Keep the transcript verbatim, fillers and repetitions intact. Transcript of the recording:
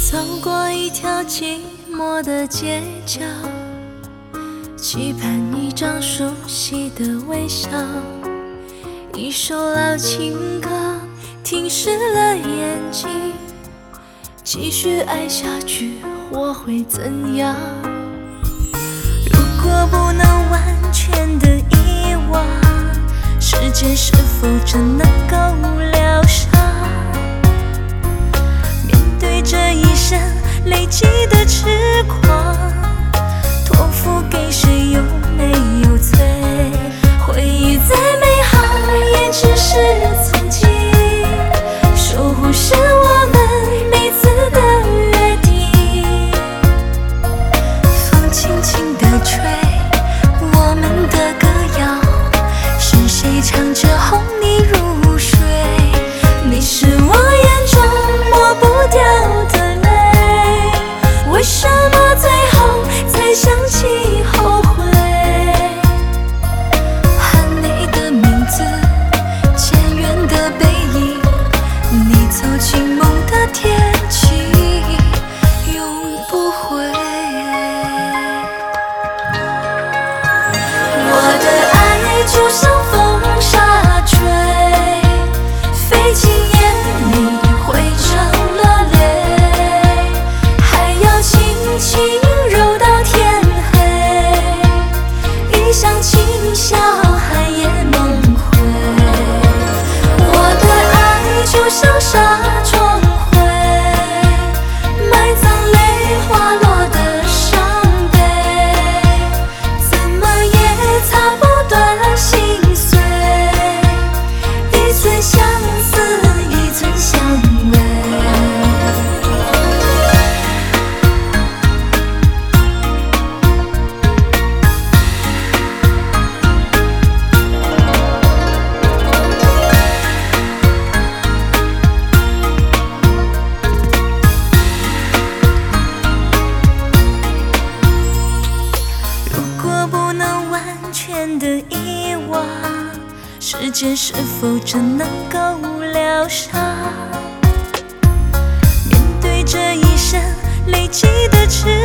走过一条寂寞的街角，期盼一张熟悉的微笑。一首老情歌停湿了眼睛，继续爱下去我会怎样？如果不能完全的遗忘，时间是否真能够疗伤？面对这一生累积的痴狂，托付给谁又没有罪？回忆再美好也只是曾经，守护是我们彼此的约定。风轻轻地吹我们的歌谣，是谁唱着哄你入睡？你是我眼中抹不掉的泪，为什么最后才想起后悔？喊你的名字，渐远的背影，你走进梦的天气，永不回。我的爱就像风沙吹，飞进眼里汇成了泪，还要轻轻揉到天黑，一厢情笑寒夜梦回。我的爱就像沙中灰，埋葬泪滑落的伤悲，怎么也擦不断心碎，一寸相思一寸相偎。如果不能完全的遗忘，时间是否真能够疗伤？面对这一生累积的痴